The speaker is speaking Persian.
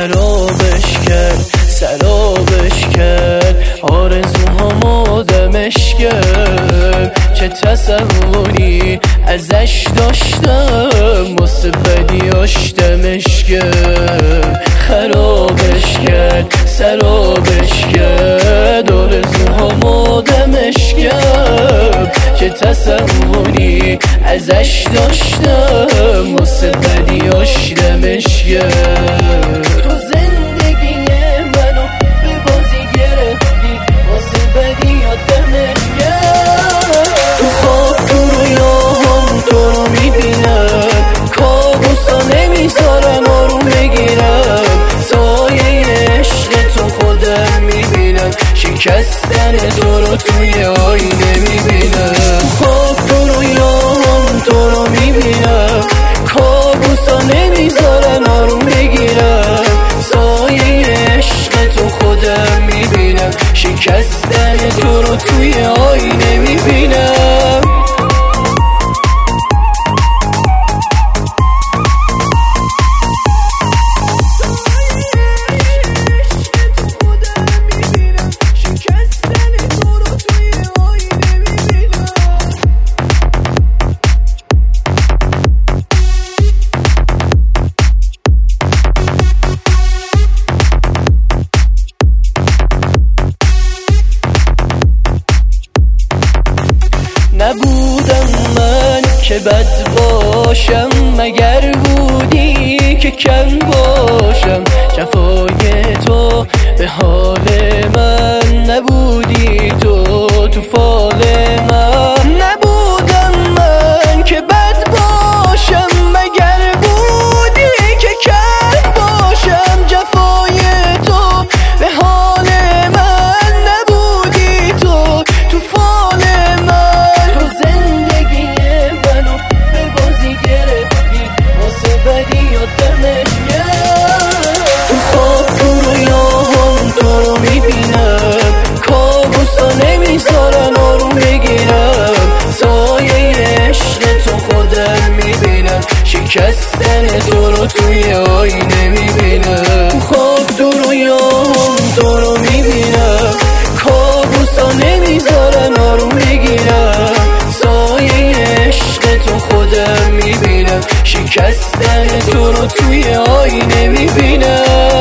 خرابش کرد، سرابش کرد، آرزوهامو دمش کرد. چه تصوری ازش داشتم، واسه بدیاش دمش کرد. خرابش کرد، سرابش کرد، آرزوهامو دمش کرد. چه تصوری ازش داشتم، واسه بدیاش دمش کرد. تو زندگی منو به بازی گرفتی، واسه بدیات دمش کرد. تو خواب تو رویاهم تو رو میبینم، کابوسا نمیذارن آروم بگیرم. سایه عشق تو خودم میبینم، شکستن تو رو توی آینه میبینم. خواب تو رویاهم تو رو میبینم، کابوسا نمیذارن آروم بگیرم. سایه عشق تو خودم میبینم، شکستن تو رو توی آینه میبینم. نبودم من که بد باشم، مگر بودی که کم باشم. جفای تو به حال من، نبودی تو تو فال من. نبودم من که بد باشم، مگر بودی که کم باشم. جفای تو به حال من، نبودی تو تو فال من. نمیذارن آروم بگیرم. سایه عشق تو خودم میبینم، شکستن تو رو توی آینه میبینم. خواب تو رویاهم تو رو میبینم، کابوسا نمیذارن آروم بگیرم. سایه عشق تو خودم میبینم، شکستن تو رو توی آینه میبینم.